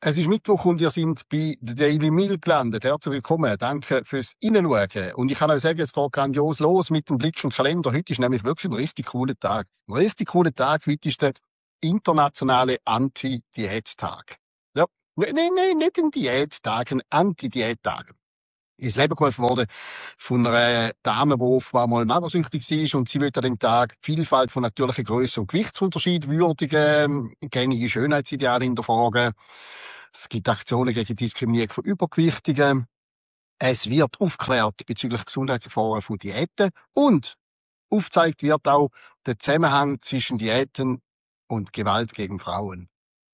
Es ist Mittwoch und ihr seid bei der Daily Mail gelandet. Herzlich willkommen. Danke fürs Reinschauen. Und ich kann euch sagen, es geht grandios los mit dem Blick im Kalender. Heute ist nämlich wirklich ein richtig cooler Tag. Ein richtig cooler Tag. Heute ist der internationale Anti-Diät-Tag. Ja. Nein, nicht ein Diättag, ein Anti-Diät-Tag. Ins Leben gerufen worden von einer Dame, die offenbar mal magersüchtig war, und sie will an dem Tag die Vielfalt von natürlichen Grössen und Gewichtsunterschied würdigen, gängige Schönheitsideale hinterfragen. Es gibt Aktionen gegen Diskriminierung von Übergewichtigen. Es wird aufgeklärt bezüglich Gesundheitsgefahren von Diäten und aufgezeigt wird auch der Zusammenhang zwischen Diäten und Gewalt gegen Frauen.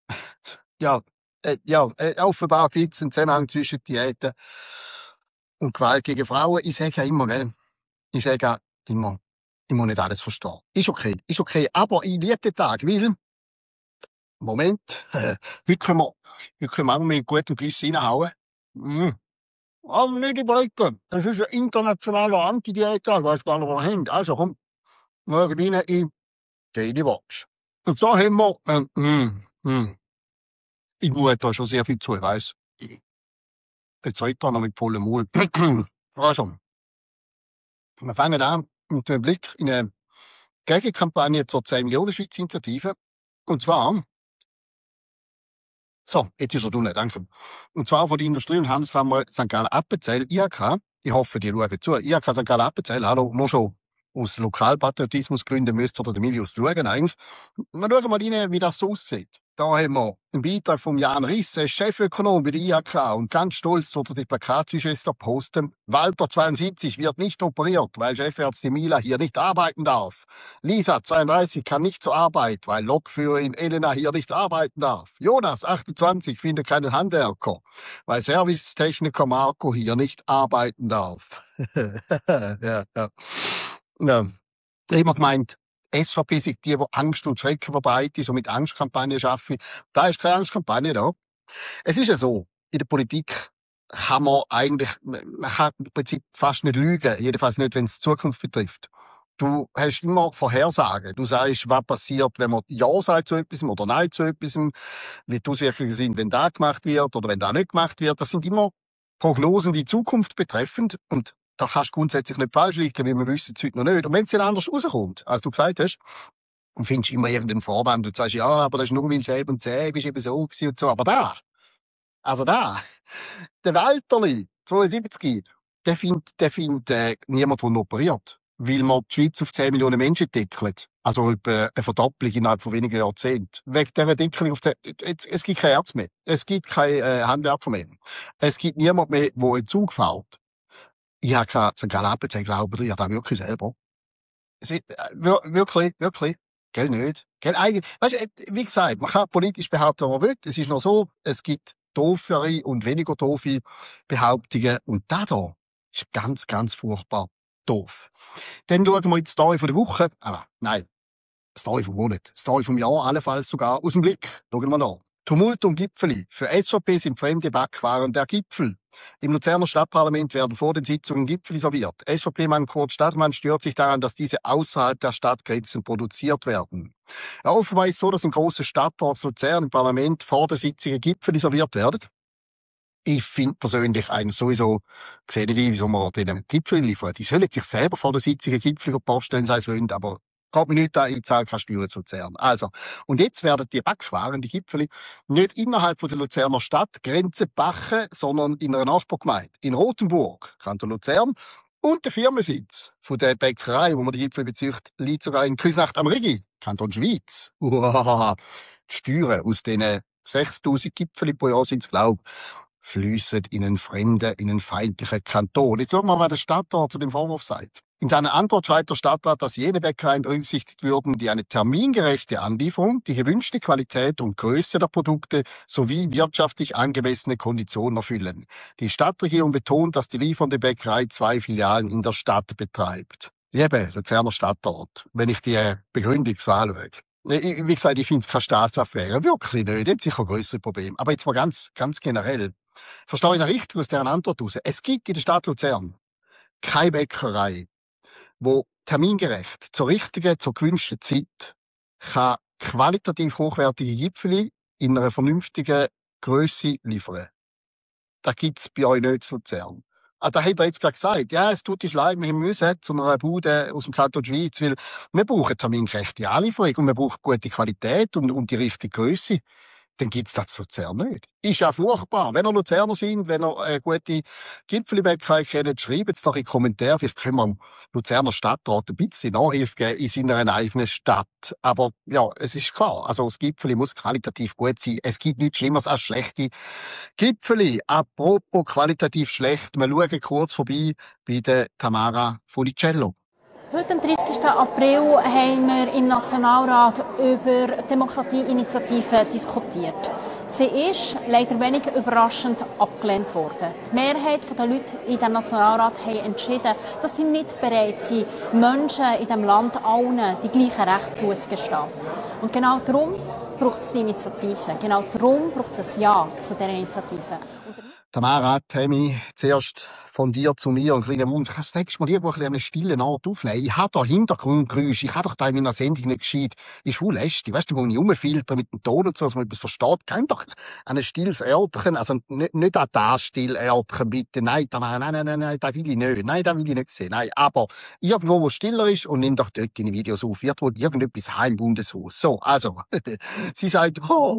Offenbar gibt es einen Zusammenhang zwischen Diäten und Gewalt gegen Frauen. Ich sage ja immer, gell? Ich sage ja immer, ich muss nicht alles verstehen. Ist okay. Aber ich liebe den Tag, weil, Moment, heute können wir auch mit gutem Gewissen reinhauen. Aber nicht überlegen. Es ist ein internationaler Anti-Diät-Tag, ich weiss gar nicht, was wir haben. Also komm, wir rein in Daily Watch. Und da haben wir, ich muss da schon sehr viel zu, ich weiss. Jetzt redet er noch mit vollem Mund. Also, wir fangen an mit einem Blick in eine Gegenkampagne zur 10 Millionen Schweiz Initiative. Und zwar, so, jetzt ist er drin, danke. Und zwar von der Industrie- und Handelskammer St. Gallen-Appenzell, IHK. Ich hoffe, die schauen zu. IHK St. Gallen-Appenzell, hallo, nur schon aus Lokalpatriotismusgründen müsst ihr den Milius schauen, eigentlich. Wir schauen mal rein, wie das so aussieht. Da haben wir einen Beitrag von Jan Risse, Chefökonom bei der IHK, und ganz stolz unter die Plakatschwester posten: Walter 72 wird nicht operiert, weil Chefärztin Mila hier nicht arbeiten darf. Lisa 32 kann nicht zur Arbeit, weil Lokführerin Elena hier nicht arbeiten darf. Jonas 28 findet keinen Handwerker, weil Servicetechniker Marco hier nicht arbeiten darf. Ja. Ja. Ich habe immer gemeint, SVP sind die Angst und Schrecken verbreiten, so mit Angstkampagnen arbeiten. Da ist keine Angstkampagne da. Es ist ja so, in der Politik kann man kann im Prinzip fast nicht lügen, jedenfalls nicht, wenn es die Zukunft betrifft. Du hast immer Vorhersagen. Du sagst, was passiert, wenn man Ja sagt zu etwas oder Nein zu etwas, wie die Auswirkungen sind, wenn das gemacht wird oder wenn das nicht gemacht wird. Das sind immer Prognosen, die Zukunft betreffend, und da kannst du grundsätzlich nicht falsch liegen, weil wir wissen es heute noch nicht. Und wenn es dann anders rauskommt, als du gesagt hast, und findest immer irgendeinen Vorwand und sagst, ja, aber das ist nur, weil es eben zäh bist, eben so gewesen und so. Aber der Walterli, 72, der findet niemand, der operiert. Weil man die Schweiz auf 10 Millionen Menschen deckelt. Also etwa eine Verdopplung innerhalb von wenigen Jahrzehnten. Wegen dieser Deckelung auf 10, es gibt keine Ärzte mehr. Es gibt keine Handwerker mehr. Es gibt niemand mehr, der einen Zug fährt. Ich habe keine St. Gallen-Appenzell, glauben ihr das wirklich selber? Wirklich. Gell nicht? Gell, eigentlich, weißt du, wie gesagt, man kann politisch behaupten, was man will. Es ist noch so, es gibt doofere und weniger doofe Behauptungen. Und das hier ist ganz, ganz furchtbar doof. Dann schauen wir jetzt die Story von der Woche. Aber nein, Story vom Monat. Story vom Jahr, allenfalls sogar aus dem Blick. Schauen wir nach. Tumult um Gipfeli. Für SVP sind fremde Backwaren der Gipfel. Im Luzerner Stadtparlament werden vor den Sitzungen Gipfeli serviert. SVP-Mann Kurt Stadtmann stört sich daran, dass diese außerhalb der Stadtgrenzen produziert werden. Ja, offenbar ist es so, dass im grossen Stadtort Luzern im Parlament vor den Sitzungen Gipfeli serviert werden. Ich finde persönlich sowieso, sehe nicht ein, wieso man den Gipfel liefert. Die sollen sich selber vor der Sitzungen Gipfel poststellen, sei es wollen, aber geht mir nicht an, ich zahle keine Steuern zu Luzern. Also, und jetzt werden die Backwaren, die Gipfeli, nicht innerhalb von der Luzerner Stadtgrenze backen, sondern in einer Nachbargemeinde. In Rothenburg, Kanton Luzern. Und der Firmensitz von der Bäckerei, wo man die Gipfel bezieht, liegt sogar in Küsnacht am Rigi, Kanton Schweiz. Uhaha. Die Steuern aus diesen 6000 Gipfeli pro Jahr sind es, glaube ich, fliessen in einen fremden, in einen feindlichen Kanton. Jetzt schauen wir mal, was der Stadtrat zu dem Vorwurf sagt. In seiner Antwort schreibt der Stadtrat, dass jene Bäckereien berücksichtigt würden, die eine termingerechte Anlieferung, die gewünschte Qualität und Größe der Produkte sowie wirtschaftlich angemessene Konditionen erfüllen. Die Stadtregierung betont, dass die liefernde Bäckerei 2 Filialen in der Stadt betreibt. Liebe Luzerner Stadtrat, wenn ich die Begründung so anschaue, wie gesagt, ich finde es keine Staatsaffäre, wirklich nicht, jetzt sicher größere Probleme. Aber jetzt mal ganz generell. Verstehe ich das richtig aus deren Antwort heraus? Es gibt in der Stadt Luzern keine Bäckerei, wo termingerecht, zur richtigen, zur gewünschten Zeit, kann qualitativ hochwertige Gipfeli in einer vernünftigen Grösse liefern. Das gibt's bei euch nicht in Luzern. Ah, da hat er jetzt gerade gesagt, ja, es tut uns leid, wir müssen zu einer Bude aus dem Kanton Schweiz, weil wir brauchen termingerechte Anlieferung und wir brauchen gute Qualität und die richtige Grösse. Dann gibt's das in Luzern nicht. Ist ja furchtbar. Wenn ihr Luzerner sind, wenn ihr eine gute Gipfelbäckerei kennt, schreibt es doch in die Kommentare. Vielleicht können wir dem Luzerner Stadtrat ein bisschen Nachhilfe geben in seiner eigenen Stadt. Aber ja, es ist klar, also das Gipfeli muss qualitativ gut sein. Es gibt nichts Schlimmeres als schlechte Gipfeli. Apropos qualitativ schlecht, wir schauen kurz vorbei bei der Tamara Funicello. Heute, am 30. April, haben wir im Nationalrat über Demokratieinitiativen diskutiert. Sie ist leider wenig überraschend abgelehnt worden. Die Mehrheit der Leute in diesem Nationalrat haben entschieden, dass sie nicht bereit sind, Menschen in diesem Land allen die gleichen Rechte zuzugestehen. Und genau darum braucht es die Initiative. Genau darum braucht es ein Ja zu dieser Initiative. Tamara, Tammy, zuerst von dir zu mir, ein kleiner Wunsch. Kannst du das nächste Mal irgendwo ein bisschen an einer stillen Ort aufnehmen? Ich habe da Hintergrundgeräusche. Ich habe doch da in meiner Sendung nicht gescheit. Ist wohl lästig. Weißt du, wo ich rumfilter mit dem Ton und so, dass man etwas versteht. Geh doch an ein stilles Örtchen. Also nicht an das still Örtchen, bitte. Nein, Tamara, nein, das will ich nicht. Nein, das will ich nicht sehen. Nein, aber irgendwo, wo stiller ist und nimm doch dort deine Videos auf. Wird wohl irgendetwas heim im Bundeshaus. So, also. Sie sagt,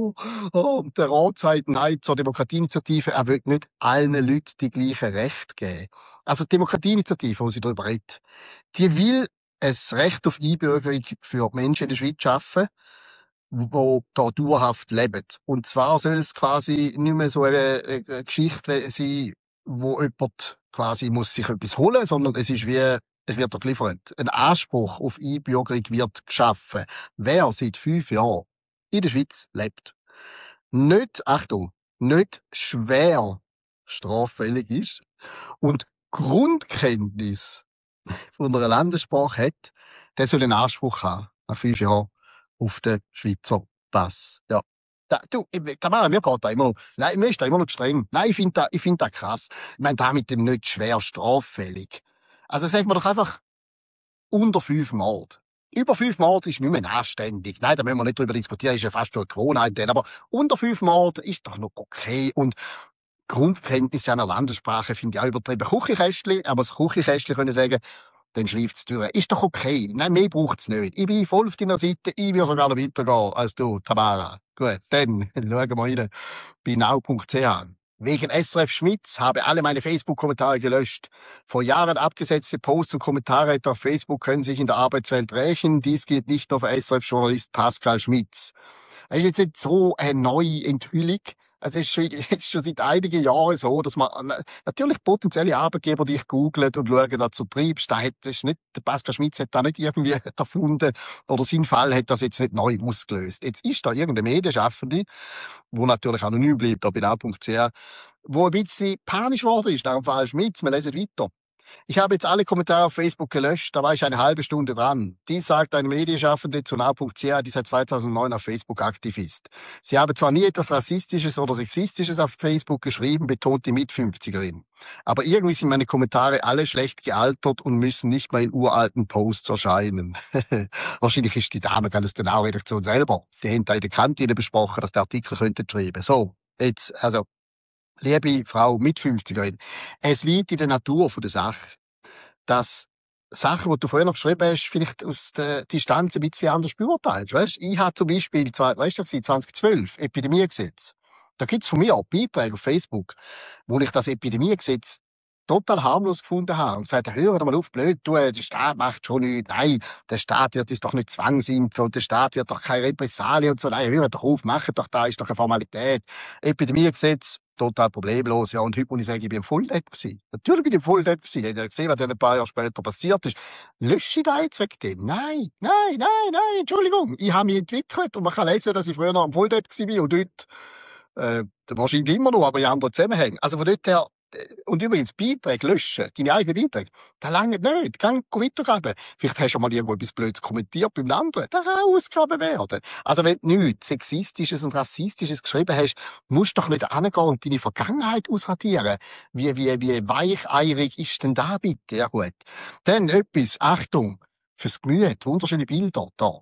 und der Rat sagt nein zur Demokratieinitiative. Er will nicht allen Leuten die gleichen Rechte geben. Also die Demokratieinitiative, wo sie darüber redet, die will ein Recht auf Einbürgerung für Menschen in der Schweiz schaffen, die da dauerhaft leben. Und zwar soll es quasi nicht mehr so eine Geschichte sein, wo jemand quasi muss sich etwas holen, sondern es ist wie, es wird geliefert. Ein Anspruch auf Einbürgerung wird geschaffen. Wer seit 5 Jahren in der Schweiz lebt, nicht, Achtung, nicht schwer straffällig ist und Grundkenntnis von einer Landessprache hat, der soll einen Anspruch haben, nach 5 Jahren, auf den Schweizer Pass. Ja. Tamara, mir geht da immer noch, nein, mir ist da immer noch streng. Nein, ich finde da krass. Ich meine, da mit dem nicht schwer straffällig. Also sagen wir doch einfach, unter 5 Mord. Über 5 Mord ist nicht mehr anständig. Nein, da müssen wir nicht drüber diskutieren, ist ja fast schon eine Gewohnheit. Aber unter 5 Mord ist doch noch okay. Und Grundkenntnisse einer Landessprache finde ich auch übertrieben. Küchenkästchen, aber das Küchenkästchen können sagen, dann schleift's durch. Ist doch okay. Nein, mehr braucht's nicht. Ich bin voll auf deiner Seite. Ich würde sogar noch weitergehen als du, Tamara. Gut, dann schauen wir rein bei now.ch. Wegen SRF Schmitz habe alle meine Facebook-Kommentare gelöscht. Vor Jahren abgesetzte Posts und Kommentare auf Facebook können sich in der Arbeitswelt rächen. Dies gilt nicht nur für SRF-Journalist Pascal Schmitz. Es ist jetzt nicht so eine neue Enthüllung. Also es ist jetzt schon seit einigen Jahren so, dass man natürlich potenzielle Arbeitgeber dich googelt und schauen, was du treibst. Das ist nicht, der Pascal Schmitz hat da nicht irgendwie erfunden oder sein Fall hat das jetzt nicht neu ausgelöst. Jetzt ist da irgendeine Medienschaffende, wo natürlich anonym bleibt, da bei now.ch, wo ein bisschen panisch geworden ist nach dem Fall Schmitz. Wir lesen weiter. Ich habe jetzt alle Kommentare auf Facebook gelöscht, da war ich eine halbe Stunde dran. Dies sagt eine Medienschaffende zu now.ch, die seit 2009 auf Facebook aktiv ist. Sie habe zwar nie etwas Rassistisches oder Sexistisches auf Facebook geschrieben, betont die Mit-50erin. Aber irgendwie sind meine Kommentare alle schlecht gealtert und müssen nicht mehr in uralten Posts erscheinen. Wahrscheinlich ist die Dame ganz der Redaktion selber. Die haben da in der Kantine besprochen, dass der Artikel könnte schreiben. So, jetzt, also, liebe Frau mit 50erin, es liegt in der Natur von der Sache, dass Sachen, die du früher noch geschrieben hast, vielleicht aus der Distanz ein bisschen anders beurteilst. Weißt? Ich habe zum Beispiel, 2012, Epidemiegesetz. Da gibt's von mir auch Beiträge auf Facebook, wo ich das Epidemiegesetz total harmlos gefunden habe und gesagt, hör doch mal auf, blöd, der Staat macht schon nichts. Nein, der Staat wird es doch nicht zwangsimpfen und der Staat wird doch keine Repressalien und so. Nein, hör doch auf, mach doch da, ist doch eine Formalität. Epidemiegesetz, total problemlos. Ja, und heute muss ich sagen, ich bin voll depp gewesen. Natürlich bin ich voll depp gewesen. Ich habe gesehen, was dann ein paar Jahre später passiert ist. Lösche ich da jetzt wegen dem? Nein, Entschuldigung. Ich habe mich entwickelt und man kann lesen, dass ich früher noch ein Volldepp war und dort, wahrscheinlich immer noch, aber in anderen Zusammenhängen. Also von dort her, und übrigens, Beiträge löschen, deine eigenen Beiträge, das lange nicht. Geh weitergraben. Vielleicht hast du mal irgendwo etwas Blödes kommentiert beim anderen. Da kann ausgraben werden. Also wenn du nichts Sexistisches und Rassistisches geschrieben hast, musst du doch nicht angehen und deine Vergangenheit ausradieren. Wie weicheirig ist denn da bitte? Ja gut. Dann etwas, Achtung, fürs Gemüt, wunderschöne Bilder da.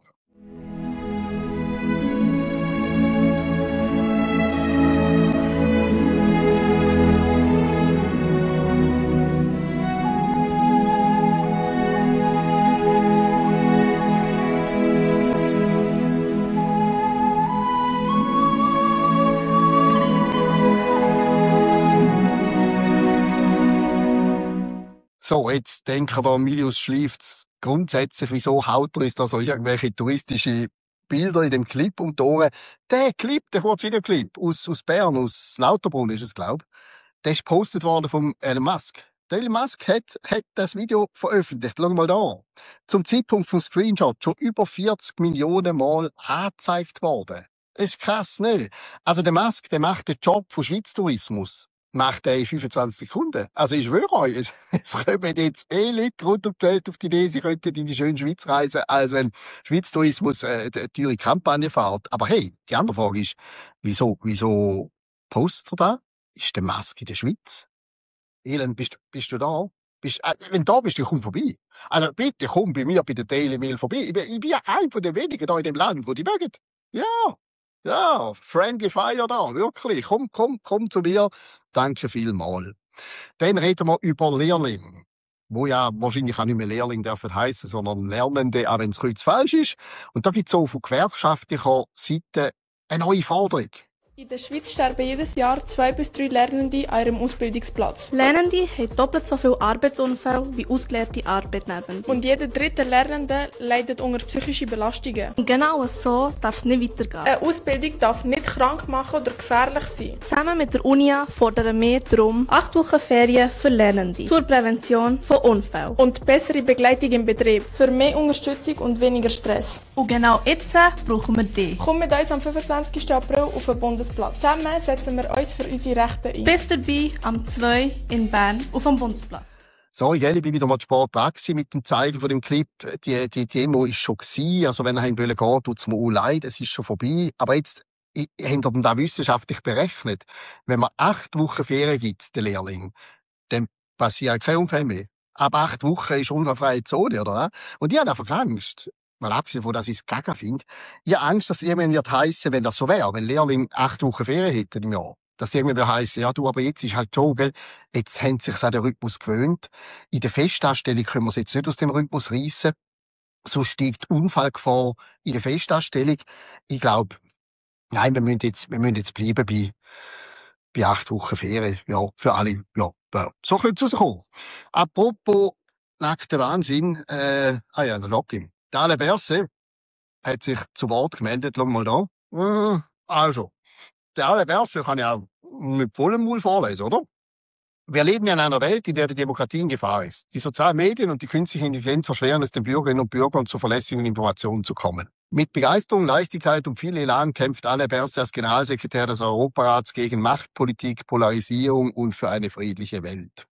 So, jetzt denken da Milius Schleifz grundsätzlich, wieso haut er uns da so irgendwelche touristische Bilder in dem Clip um die Ohren? Der Clip, der Kurzvideoclip aus Bern, aus Lauterbrunnen ist es, glaube ich, der ist gepostet worden von Elon Musk. Der Elon Musk hat das Video veröffentlicht. Schau mal da. Zum Zeitpunkt vom Screenshot schon über 40 Millionen Mal angezeigt worden. Das ist krass, ne? Also der Musk, der macht den Job von Schweiz Tourismus. Macht er in 25 Sekunden. Also ich schwöre euch, es kommen jetzt Leute rund um die Welt auf die Idee, sie könnten in die schöne Schweiz reisen, als wenn Schweiz Tourismus eine teure Kampagne fährt. Aber hey, die andere Frage ist, wieso postet er da? Ist der Musk in der Schweiz? Elend, bist du da? Wenn du da bist, dann komm vorbei. Also bitte, komm bei mir bei der Daily Mail vorbei. Ich bin ja einer von den wenigen da in dem Land, wo die mögen. Ja, Friendly Fire da, wirklich. Komm zu mir. Danke vielmals. Dann reden wir über Lehrlinge, wo ja wahrscheinlich auch nicht mehr Lehrling dürfen heissen, sondern Lernende, auch wenn es kurz falsch ist. Und da gibt es so von gewerkschaftlicher Seite eine neue Forderung. In der Schweiz sterben jedes Jahr 2 bis 3 Lernende an ihrem Ausbildungsplatz. Lernende haben doppelt so viele Arbeitsunfälle wie ausgelernte Arbeitnehmende. Und jeder dritte Lernende leidet unter psychischen Belastungen. Und genau so darf es nicht weitergehen. Eine Ausbildung darf nicht krank machen oder gefährlich sein. Zusammen mit der UNIA fordern wir darum 8 Wochen Ferien für Lernende zur Prävention von Unfällen. Und bessere Begleitung im Betrieb. Für mehr Unterstützung und weniger Stress. Und genau jetzt brauchen wir dich. Komm mit uns am 25. April auf den Bundesplatz. Zusammen setzen wir uns für unsere Rechte ein. Bis dabei am 2 in Bern auf dem Bundesplatz. Sorry, gell, ich bin wieder mal zu spät dran mit dem Zeigen von dem Clip. Die Demo ist schon gewesen. Also wenn er gehen wollte, tut's mir auch leid. Es ist schon vorbei. Aber jetzt, haben wir da wissenschaftlich berechnet. Wenn man 8 Wochen Ferien gibt, den Lehrling, dann passiert kein Unfall mehr. Ab 8 Wochen ist unfallfreie Zone, oder? Und ich habe einfach Angst. Mal abgesehen davon, dass ich es gaga finde. Ich habe Angst, dass irgendwann wird heissen, wenn das so wäre, wenn Lehrling 8 Wochen Ferien hätten im Jahr. Dass irgendwann wird heissen, ja du, aber jetzt ist halt schon, gell, jetzt haben sie sich an den Rhythmus gewöhnt. In der Festanstellung können wir es jetzt nicht aus dem Rhythmus reissen. So steigt die Unfallgefahr in der Festanstellung. Ich glaube, nein, wir müssen jetzt bleiben bei 8 Wochen Ferien. Ja, für alle. Ja, so könnte es rauskommen. Apropos nackter Wahnsinn, ein Login. Der Alain Berset hat sich zu Wort gemeldet. Schau mal da. Also, der Alain Berset kann ich auch mit vollem Mund vorlesen, oder? Wir leben ja in einer Welt, in der die Demokratie in Gefahr ist. Die sozialen Medien und die künstliche Intelligenz erschweren es den Bürgerinnen und Bürgern, zu verlässlichen Informationen zu kommen. Mit Begeisterung, Leichtigkeit und viel Elan kämpft Alain Berset als Generalsekretär des Europarats gegen Machtpolitik, Polarisierung und für eine friedliche Welt.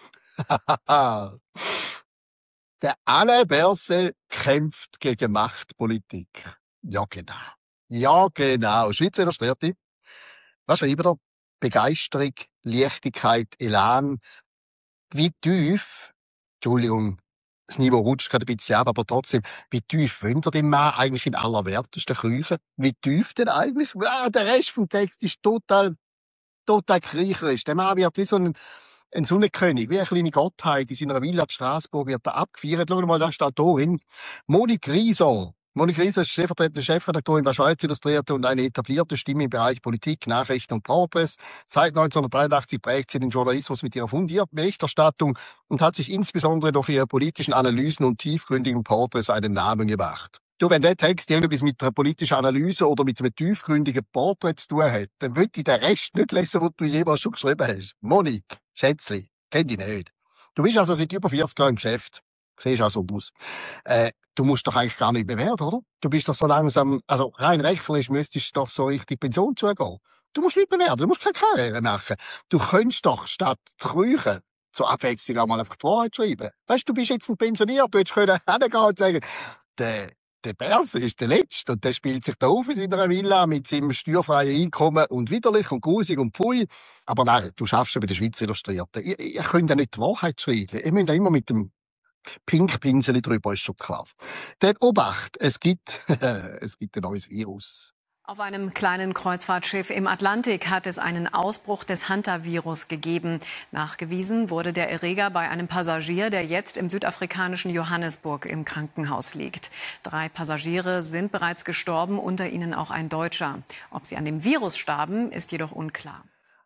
Der Alain Berset kämpft gegen Machtpolitik. Ja, genau. Ja, genau. Schweizer Illustrierte. Was schreibt er? Begeisterung, Leichtigkeit, Elan. Wie tief, Entschuldigung, das Niveau rutscht gerade ein bisschen ab, aber trotzdem, wie tief wollt ihr den Mann eigentlich in allerwertesten Küchen? Wie tief denn eigentlich? Der Rest vom Text ist total kriecherisch. Der Mann wird wie so ein Sonnenkönig, wie eine kleine Gottheit in seiner Villa in Straßburg wird er abgefeiert. Schau mal, da steht da Monique Rieser. Monique Rieser ist stellvertretende Chefredaktorin bei Schweiz Illustrierte und eine etablierte Stimme im Bereich Politik, Nachrichten und Porträts. Seit 1983 prägt sie den Journalismus mit ihrer fundierten Berichterstattung und hat sich insbesondere durch ihre politischen Analysen und tiefgründigen Porträts einen Namen gemacht. Du, wenn der Text irgendwas mit einer politischen Analyse oder mit einem tiefgründigen Porträt zu tun hat, dann will ich den Rest nicht lesen, was du jemals schon geschrieben hast. Monique, Schätzli, kenn dich nicht. Du bist also seit über 40 Jahren im Geschäft. Siehst auch so aus. Du musst doch eigentlich gar nicht mehr werden, oder? Du bist doch so langsam, also rein rechnerisch müsstest du doch so richtig Pension zugehen. Du musst nicht mehr werden, du musst keine Karriere machen. Du könntest doch statt zu räuchen, zur Abwechslung auch mal einfach die Wahrheit schreiben. Weißt du, bist jetzt ein Pensioniert, du hättest hingehen und sagen, der Berset ist der Letzte und der spielt sich da auf in seiner Villa mit seinem steuerfreien Einkommen und widerlich und grusig und pfui. Aber nein, du schaffst ja bei der Schweizer Illustrierten. Ihr könnt ja nicht die Wahrheit schreiben. Ihr müsst ja immer mit dem Pinkpinsel drüber, ist schon klar. Dann Obacht, es gibt ein neues Virus. Auf einem kleinen Kreuzfahrtschiff im Atlantik hat es einen Ausbruch des Hantavirus gegeben. Nachgewiesen wurde der Erreger bei einem Passagier, der jetzt im südafrikanischen Johannesburg im Krankenhaus liegt. 3 Passagiere sind bereits gestorben, unter ihnen auch ein Deutscher. Ob sie an dem Virus starben, ist jedoch unklar.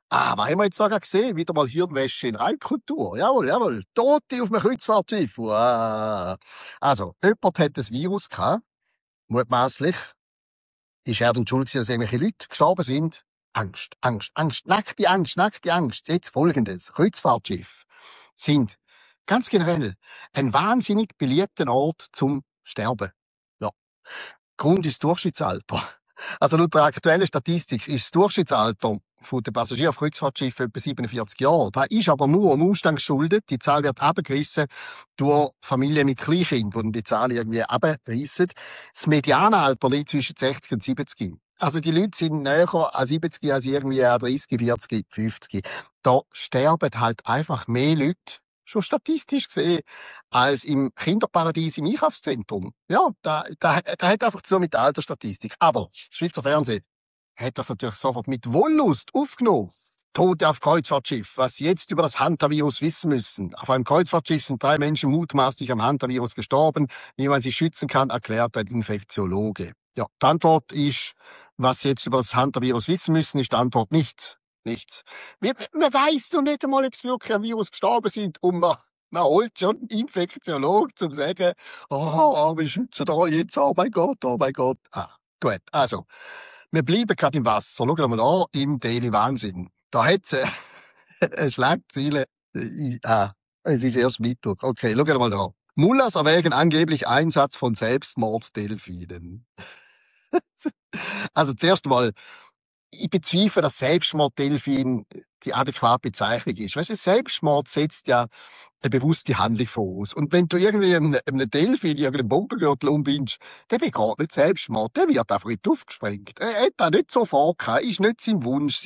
Aber haben wir jetzt sogar gesehen, wieder mal Hirnwäsche in Reinkultur. Jawohl, jawohl. Tote auf einem Kreuzfahrtschiff. Wow. Also, jemand hat das Virus gehabt, mutmaßlich. Ist er dann schuld gewesen, dass irgendwelche Leute gestorben sind? Angst, Angst, Angst, nackte Angst, nackte Angst. Jetzt Folgendes. Kreuzfahrtschiffe sind ganz generell ein wahnsinnig beliebter Ort zum Sterben. Ja. Grund ist das Durchschnittsalter. Also laut der aktuellen Statistik ist das Durchschnittsalter der Passagiere auf Kreuzfahrtschiffen etwa 47 Jahre. Das ist aber nur am Umstand geschuldet. Die Zahl wird abgerissen durch Familien mit Kleinkindern, die die Zahl irgendwie abreissen. Das Medianalter liegt zwischen 60 und 70. Also die Leute sind näher an 70 als irgendwie an 30, 40, 50. Da sterben halt einfach mehr Leute, schon statistisch gesehen, als im Kinderparadies im Einkaufszentrum. Ja, da hat einfach zu mit der Altersstatistik. Aber Schweizer Fernsehen hat das natürlich sofort mit Wollust aufgenommen. Tote auf Kreuzfahrtschiff, was Sie jetzt über das Hantavirus wissen müssen. Auf einem Kreuzfahrtschiff sind 3 Menschen mutmaßlich am Hantavirus gestorben. Wie man sie schützen kann, erklärt ein Infektiologe. Ja, die Antwort ist, was Sie jetzt über das Hantavirus wissen müssen, ist die Antwort nichts. Nichts. Man weiss doch nicht einmal, ob es wirklich am Virus gestorben sind. Und man holt schon einen Infektiologen, um zu sagen, wir schützen da jetzt, oh mein Gott, oh mein Gott. Gut, also, wir bleiben gerade im Wasser. Schauen wir mal an, im Daily Wahnsinn. Da hat es eine Schlagzeile. Es ist erst Mittwoch. Okay, schauen wir mal da. Mullahs erwägen angeblich Einsatz von Selbstmorddelfinen. Also zuerst mal, ich bezweifle, dass Selbstmorddelfin die adäquate Bezeichnung ist. Weißt du, Selbstmord setzt ja eine bewusste Handlung voraus. Und wenn du irgendwie einem Delfin irgendeinen Bombengürtel umbindest, der begeht nicht Selbstmord, der wird einfach in die Luft gesprengt. Er hat das nicht so vorgehabt, ist nicht sein Wunsch,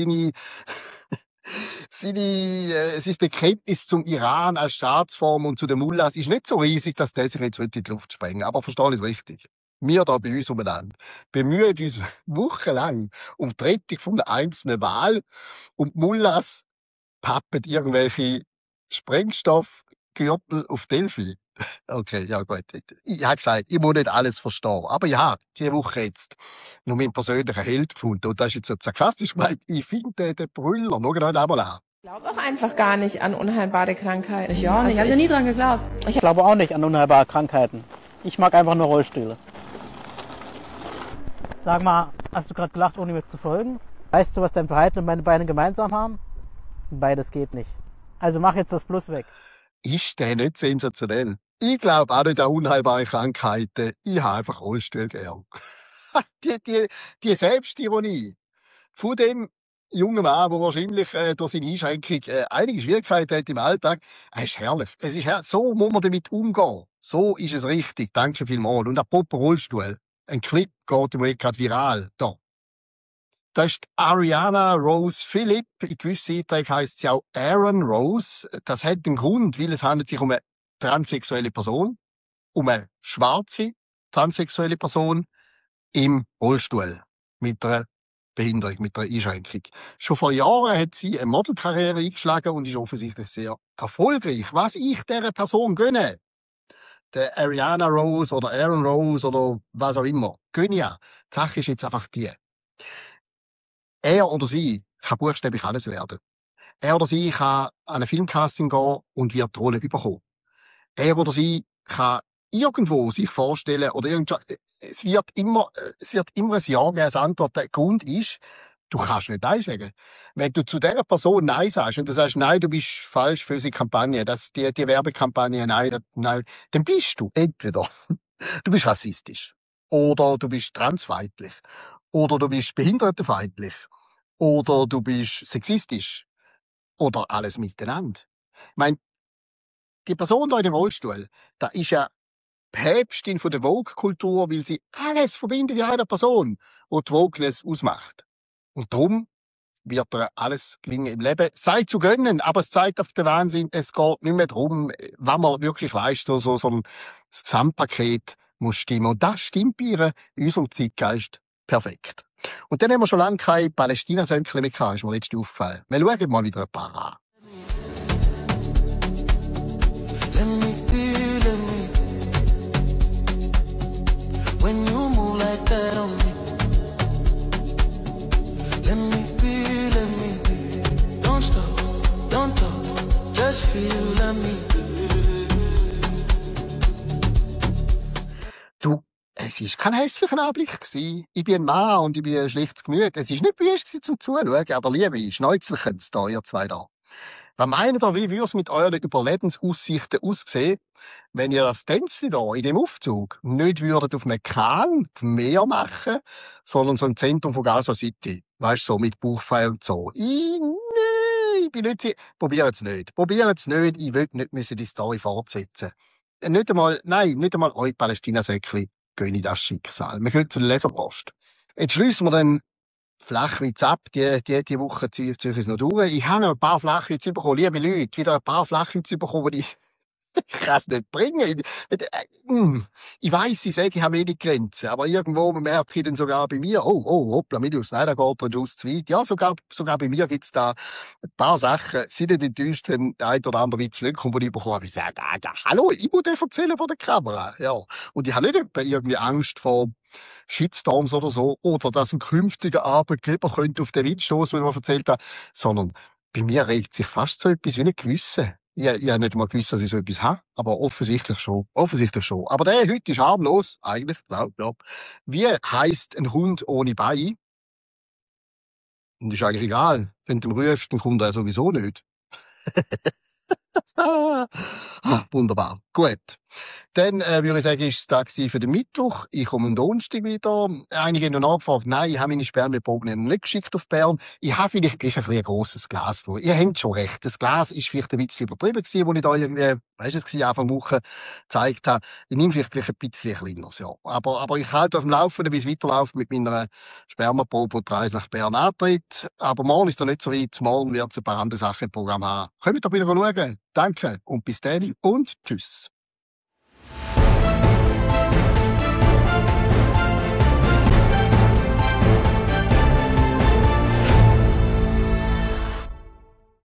sein Bekenntnis zum Iran als Staatsform und zu den Mullahs ist nicht so riesig, dass der sich jetzt in die Luft sprengen. Aber verstehe ich es richtig. Wir da bei uns umeinander bemühen uns wochenlang um die Rettung von einer einzelnen Wal und die Mullahs pappen irgendwelche Sprengstoffgürtel auf Delphi. Okay, ja gut. Ich habe gesagt, ich muss nicht alles verstehen. Aber ja, diese Woche jetzt noch meinen persönlichen Held gefunden. Und das ist jetzt so sarkastisch gemeint. Ich finde den Brüller. Schau ihn heute einmal an. Ich glaube auch einfach gar nicht an unheilbare Krankheiten. Ich auch nicht. Ich habe nie dran geglaubt. Ich glaube auch nicht an unheilbare Krankheiten. Ich mag einfach nur Rollstühle. Sag mal, hast du gerade gelacht, ohne mir zu folgen? Weißt du, was dein Verhalten und meine Beine gemeinsam haben? Beides geht nicht. Also mach jetzt das Plus weg. Ist der nicht sensationell? Ich glaube auch nicht an unheilbare Krankheiten. Ich habe einfach Rollstuhl gern. die Selbstironie von dem jungen Mann, der wahrscheinlich durch seine Einschränkung einige Schwierigkeiten hat im Alltag, ist herrlich. Es ist so muss man damit umgehen. So ist es richtig. Danke vielmals. Und apropos Rollstuhl. Ein Clip geht im Moment gerade viral. Da. Das ist Ariana Rose Phillip. In gewissen Einträgen heisst sie auch Aaron Rose. Das hat einen Grund, weil es handelt sich um eine transsexuelle Person, um eine schwarze transsexuelle Person im Rollstuhl mit einer Behinderung, mit einer Einschränkung. Schon vor Jahren hat sie eine Modelkarriere eingeschlagen und ist offensichtlich sehr erfolgreich. Was ich dieser Person gönne, der Ariana Rose oder Aaron Rose oder was auch immer, gönne ja. Die Sache ist jetzt einfach die. Er oder sie kann buchstäblich alles werden. Er oder sie kann an ein Filmcasting gehen und wird die Rolle bekommen. Er oder sie kann irgendwo sich vorstellen oder es wird immer ein Ja geben als Antwort. Der Grund ist, du kannst nicht Nein sagen. Wenn du zu dieser Person Nein sagst und du sagst, nein, du bist falsch für unsere Kampagne, die Werbekampagne, nein, dann bist du entweder, du bist rassistisch, oder du bist transfeindlich, oder du bist behindertenfeindlich, oder du bist sexistisch, oder alles miteinander. Ich meine, die Person da in dem Rollstuhl, da ist ja Päpstin von der Vogue-Kultur, weil sie alles verbindet in einer Person, die die Wokeness ausmacht. Und darum wird ihr alles gelingen im Leben. Sei zu gönnen, aber es zeigt auf den Wahnsinn, es geht nicht mehr darum, was man wirklich weiss, so ein Gesamtpaket muss stimmen. Und das stimmt bei ihr, in unserem Zeitgeist, perfekt. Und dann haben wir schon lange keine Palästina-Sänkchen mehr gehabt, ist mir letztens aufgefallen. Wir schauen mal wieder ein paar an. Es ist kein hässlicher Anblick gewesen. Ich bin ein Mann und ich bin ein schlichtes Gemüt. Es ist nicht wüst gewesen zum Zuschauen, aber liebe Schnäuzelchens da, ihr zwei da. Was meint ihr, wie würde es mit euren Überlebensaussichten aussehen, wenn ihr das Tänzchen da in dem Aufzug nicht würdet auf einem Kran, auf dem Meer machen, sondern so im Zentrum von Gaza City? Weißt du, so mit bauchfrei und so. Ich bin nicht sicher. Probiert's nicht. Probiert's nicht. Ich will nicht müssen die Story fortsetzen. Nicht einmal euch Palästina-Säckli gehen in das Schicksal. Wir gehen zur Leserpost. Jetzt schliessen wir dann Flachwitz ab. Die Woche ziehe ich es noch durch. Ich habe noch ein paar Flachwitze bekommen. Liebe Leute, wieder ein paar Flachwitze bekommen, die ich kann es nicht bringen. Ich weiss, ich sage, ich habe wenig Grenzen, aber irgendwo merke ich dann sogar bei mir, hoppla, Milius, nein, da geht der Schuss zu weit. Ja, sogar bei mir gibt's da ein paar Sachen. Seid nicht enttäuscht, wenn der ein oder andere Witz nicht kommt, den ich bekomme. Ich sage, hallo, ich muss den erzählen vor der Kamera. Ja. Und ich habe nicht etwa irgendwie Angst vor Shitstorms oder so, oder dass ein künftiger Arbeitgeber könnte auf den Witz stoßen, wenn man erzählt hat, sondern bei mir regt sich fast so etwas wie ein Gewissen. Ich habe nicht mal gewusst, dass ich so etwas habe, aber offensichtlich schon. Aber der heute ist harmlos, eigentlich, glaub. Wie heisst ein Hund ohne Bein? Und ist eigentlich egal. Wenn du ihn rufst, dann kommt er sowieso nicht. Wunderbar. Gut. Dann würde ich sagen, ist es Tag für den Mittwoch. Ich komme am Donnerstag wieder. Einige haben noch nachgefragt, nein, ich habe meine Spermieproben noch nicht geschickt auf Bern. Ich habe vielleicht gleich ein bisschen ein grosses Glas da. Ihr habt schon recht. Das Glas ist vielleicht ein bisschen übertrieben gewesen, wo ich da irgendwie, Anfang der Woche gezeigt habe. Ich nehme vielleicht gleich ein bisschen kleineres, ja. Aber ich halte auf dem Laufenden, wie es weiterläuft mit meiner Spermaprobe, die die Reise nach Bern antritt. Aber morgen ist noch nicht so weit. Morgen wird es ein paar andere Sachen im Programm haben. Kommt doch wieder schauen. Danke und bis dann und tschüss.